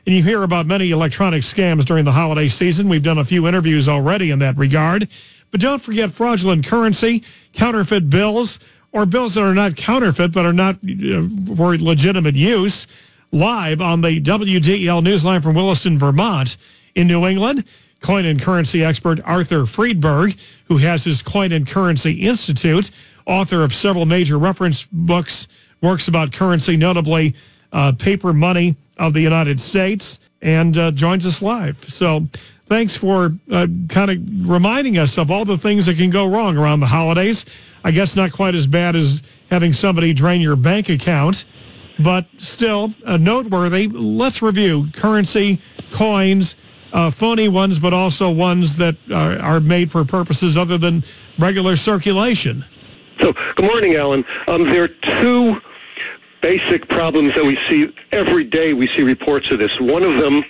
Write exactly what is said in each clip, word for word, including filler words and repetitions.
And you hear about many electronic scams during the holiday season. We've done a few interviews already in that regard. But don't forget fraudulent currency, counterfeit bills, or bills that are not counterfeit but are not uh, for legitimate use. Live on the W D E L Newsline from Williston, Vermont, in New England, coin and currency expert Arthur Friedberg, who has his Coin and Currency Institute, author of several major reference books, works about currency, notably uh, Paper Money of the United States, and uh, joins us live. So thanks for uh, kind of reminding us of all the things that can go wrong around the holidays. I guess not quite as bad as having somebody drain your bank account, but still uh, noteworthy. Let's review currency, coins, uh, phony ones, but also ones that are, are made for purposes other than regular circulation. So, good morning, Alan. Um, there are two basic problems that we see every day. We see reports of this. One of them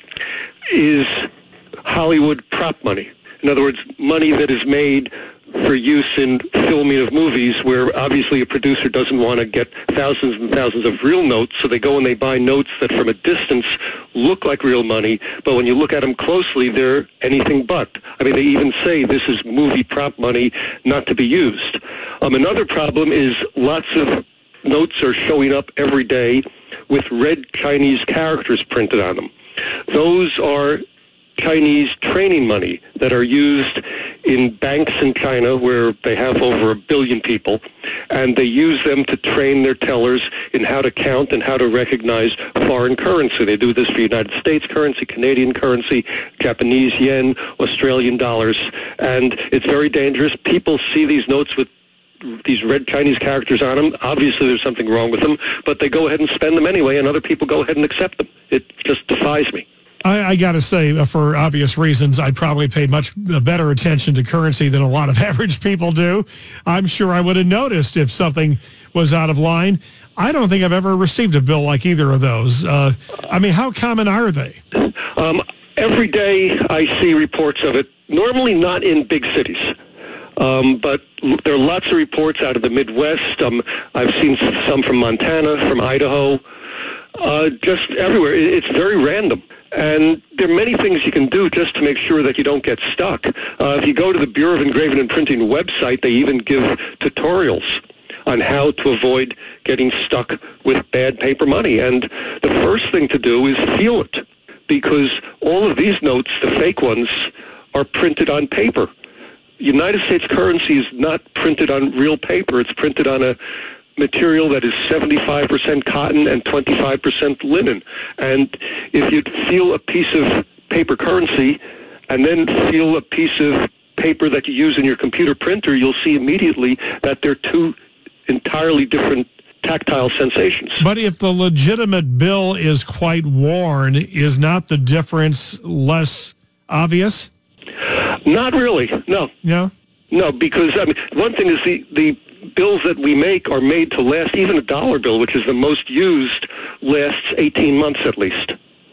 is Hollywood prop money. In other words, money that is made for use in filming of movies where obviously a producer doesn't want to get thousands and thousands of real notes, so they go and they buy notes that from a distance look like real money, but when you look at them closely, they're anything but. I mean, they even say this is movie prop money not to be used. Um, another problem is lots of notes are showing up every day with red Chinese characters printed on them. Those are Chinese training money that are used in banks in China where they have over a billion people, and they use them to train their tellers in how to count and how to recognize foreign currency. They do this for United States currency, Canadian currency, Japanese yen, Australian dollars, and it's very dangerous. People see these notes with these red Chinese characters on them. Obviously there's something wrong with them, but they go ahead and spend them anyway, and other people go ahead and accept them. It just defies me. I, I got to say, uh, for obvious reasons, I probably pay much better attention to currency than a lot of average people do. I'm sure I would have noticed if something was out of line. I don't think I've ever received a bill like either of those. Uh, I mean, how common are they? Um, every day I see reports of it, normally not in big cities. Um, but there are lots of reports out of the Midwest. Um, I've seen some from Montana, from Idaho, uh, just everywhere. It's very random. And there are many things you can do just to make sure that you don't get stuck. Uh, if you go to the Bureau of Engraving and Printing website, they even give tutorials on how to avoid getting stuck with bad paper money. And the first thing to do is feel it, because all of these notes, the fake ones, are printed on paper. United States currency is not printed on real paper. It's printed on a material that is seventy-five percent cotton and twenty-five percent linen. And if you feel a piece of paper currency and then feel a piece of paper that you use in your computer printer, you'll see immediately that they're two entirely different tactile sensations. But if the legitimate bill is quite worn, is not the difference less obvious? Not really, no. No? No, because, I mean, one thing is the, the bills that we make are made to last. Even a dollar bill, which is the most used, lasts eighteen months at least.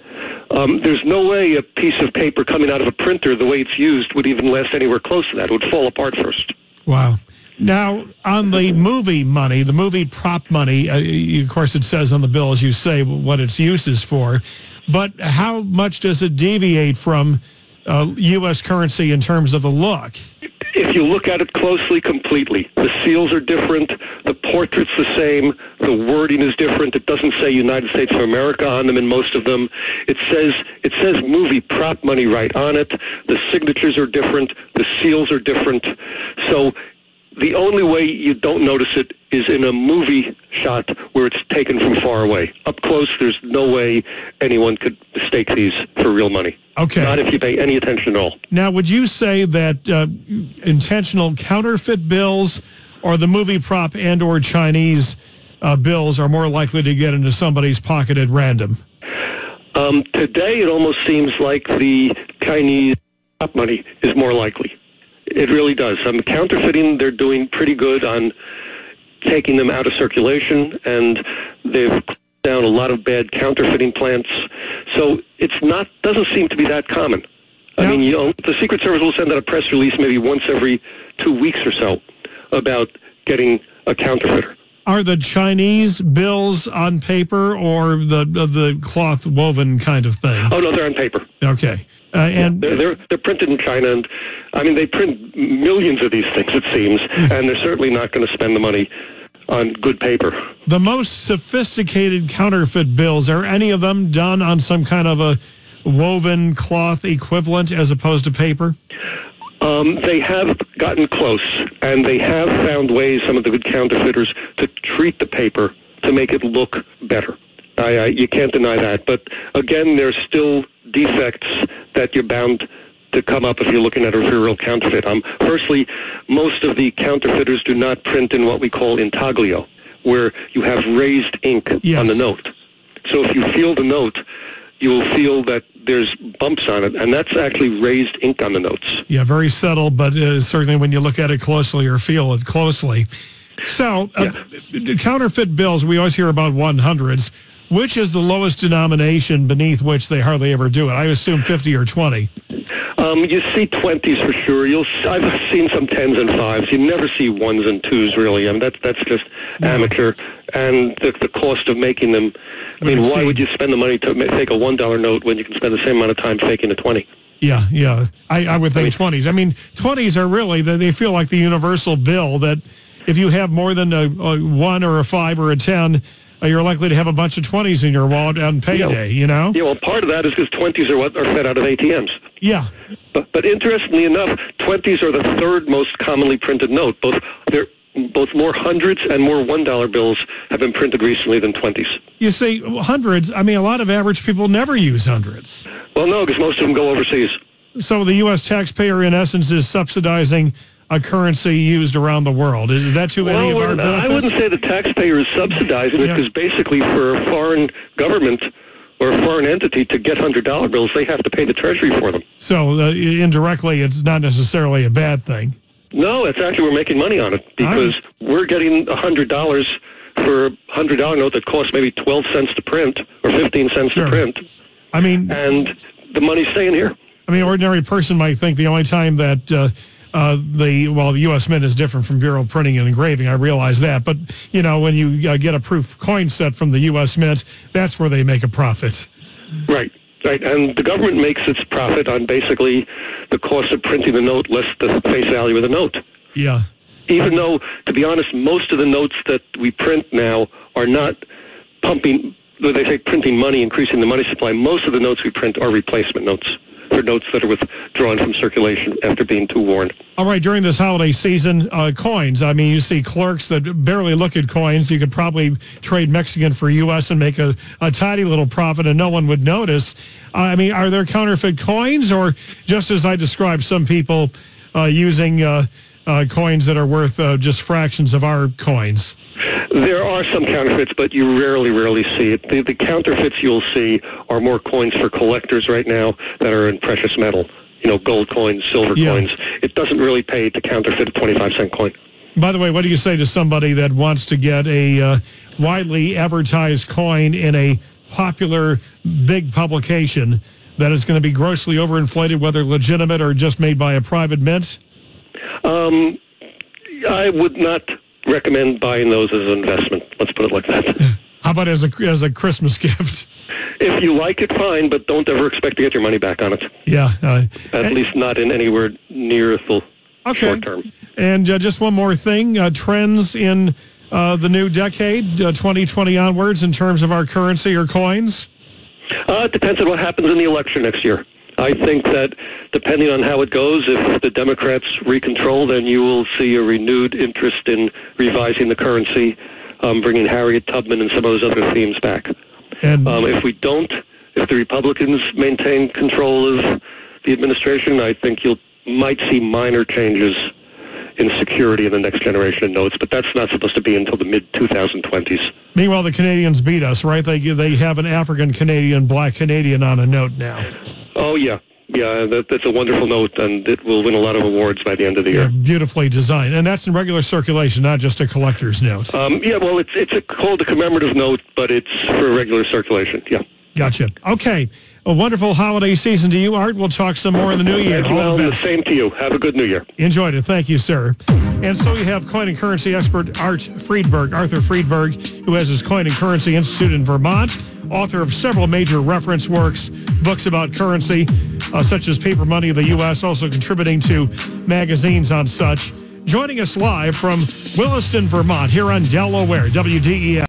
Um, there's no way a piece of paper coming out of a printer, the way it's used, would even last anywhere close to that. It would fall apart first. Wow. Now, on the movie money, the movie prop money, uh, of course it says on the bill, as you say, what its use is for, but how much does it deviate from uh, U S currency in terms of the look? If you look at it closely, completely. The seals are different, the portrait's the same, the wording is different. It doesn't say United States of America on them in most of them. It says it says movie prop money right on it. The signatures are different, the seals are different. So the only way you don't notice it is in a movie shot where it's taken from far away. Up close, there's no way anyone could mistake these for real money. Okay. Not if you pay any attention at all. Now, would you say that uh, intentional counterfeit bills or the movie prop and or Chinese uh, bills are more likely to get into somebody's pocket at random? Um, today, it almost seems like the Chinese prop money is more likely. It really does. Um, counterfeiting, they're doing pretty good on taking them out of circulation, and they've closed down a lot of bad counterfeiting plants. So it's not doesn't seem to be that common. I yeah. mean, you know, the Secret Service will send out a press release maybe once every two weeks or so about getting a counterfeiter. Are the Chinese bills on paper or the the cloth woven kind of thing? Oh no, they're on paper. Okay, uh, and yeah, they're, they're they're printed in China, and I mean they print millions of these things, it seems, and they're certainly not going to spend the money on good paper. The most sophisticated counterfeit bills, are any of them done on some kind of a woven cloth equivalent as opposed to paper? Um, they have gotten close, and they have found ways, some of the good counterfeiters, to treat the paper to make it look better. I, I, you can't deny that. But again, there's still defects that you're bound to come up if you're looking at a real counterfeit. Um, firstly, most of the counterfeiters do not print in what we call intaglio, where you have raised ink yes. on the note. So if you feel the note, you will feel that there's bumps on it, and that's actually raised ink on the notes. Yeah, very subtle, but uh, certainly when you look at it closely or feel it closely. So, uh, yeah. counterfeit bills, we always hear about one hundreds. Which is the lowest denomination beneath which they hardly ever do it? I assume fifty or twenty. Um, you see twenties for sure. You'll. I've seen some tens and fives. You never see ones and twos, really. I mean, that's that's just no. amateur. And the, the cost of making them. I mean, why would you spend the money to fake a one dollar note when you can spend the same amount of time faking a twenty? Yeah, yeah. I, I would think twenties. I mean, twenties are really, they feel like the universal bill that if you have more than a, a one or a five or a ten, uh, you're likely to have a bunch of twenties in your wallet on payday, yeah. you know? Yeah, well, part of that is because twenties are what are fed out of A T Ms. Yeah. But, but interestingly enough, twenties are the third most commonly printed note. Both they're both more hundreds and more one dollar bills have been printed recently than twenties. You see, hundreds, I mean, a lot of average people never use hundreds. Well, no, because most of them go overseas. So the U S taxpayer, in essence, is subsidizing a currency used around the world. Is that too many well, of our benefits? I wouldn't say the taxpayer is subsidizing it, because yeah. basically for a foreign government or a foreign entity to get one hundred dollar bills, they have to pay the Treasury for them. So uh, indirectly, it's not necessarily a bad thing. No, it's actually we're making money on it, because right. we're getting one hundred dollars for a one hundred dollar note that costs maybe twelve cents to print or fifteen cents sure. to print. I mean, and the money's staying here. I mean, an ordinary person might think the only time that uh, uh, the, well, the U S Mint is different from Bureau of Printing and Engraving, I realize that. But, you know, when you uh, get a proof coin set from the U S Mint, that's where they make a profit. Right. Right, and the government makes its profit on basically the cost of printing the note less the face value of the note. Yeah. Even though, to be honest, most of the notes that we print now are not pumping, they say printing money, increasing the money supply. Most of the notes we print are replacement notes, for notes that are withdrawn from circulation after being too worn. All right, during this holiday season, uh, coins. I mean, you see clerks that barely look at coins. You could probably trade Mexican for U S and make a, a tiny little profit, and no one would notice. Uh, I mean, are there counterfeit coins, or just as I described, some people uh, using uh, uh, coins that are worth uh, just fractions of our coins? There are some counterfeits, but you rarely, rarely see it. The, the counterfeits you'll see are more coins for collectors right now that are in precious metal. You know, gold coins, silver yeah. coins. It doesn't really pay to counterfeit a twenty-five cent coin. By the way, what do you say to somebody that wants to get a uh, widely advertised coin in a popular big publication that is going to be grossly overinflated, whether legitimate or just made by a private mint? Um, I would not recommend buying those as an investment. Let's put it like that. How about as a as a Christmas gift? If you like it, fine, but don't ever expect to get your money back on it. Yeah. Uh, At and, least not in anywhere near the okay. short term. And uh, just one more thing, uh, trends in uh, the new decade, uh, twenty twenty onwards, in terms of our currency or coins? Uh, it depends on what happens in the election next year. I think that depending on how it goes, if the Democrats recontrol, then you will see a renewed interest in revising the currency, um, bringing Harriet Tubman and some of those other themes back. And um, if we don't, if the Republicans maintain control of the administration, I think you might see minor changes in security in the next generation of notes, but that's not supposed to be until the mid twenty twenties. Meanwhile, the Canadians beat us, right? They they have an African Canadian, black Canadian on a note now. Oh, yeah. Yeah, that, that's a wonderful note, and it will win a lot of awards by the end of the year. Yeah, beautifully designed. And that's in regular circulation, not just a collector's note. Um, yeah, well, it's it's a, called a commemorative note, but it's for regular circulation, yeah. Gotcha. Okay. A wonderful holiday season to you, Art. We'll talk some more in the new year. Thank you, Alan. The same to you. Have a good new year. Enjoyed it. Thank you, sir. And so you have coin and currency expert Art Friedberg, Arthur Friedberg, who has his Coin and Currency Institute in Vermont, author of several major reference works, books about currency, uh, such as Paper Money of the U S, also contributing to magazines on such. Joining us live from Williston, Vermont, here on Delaware, W D E F.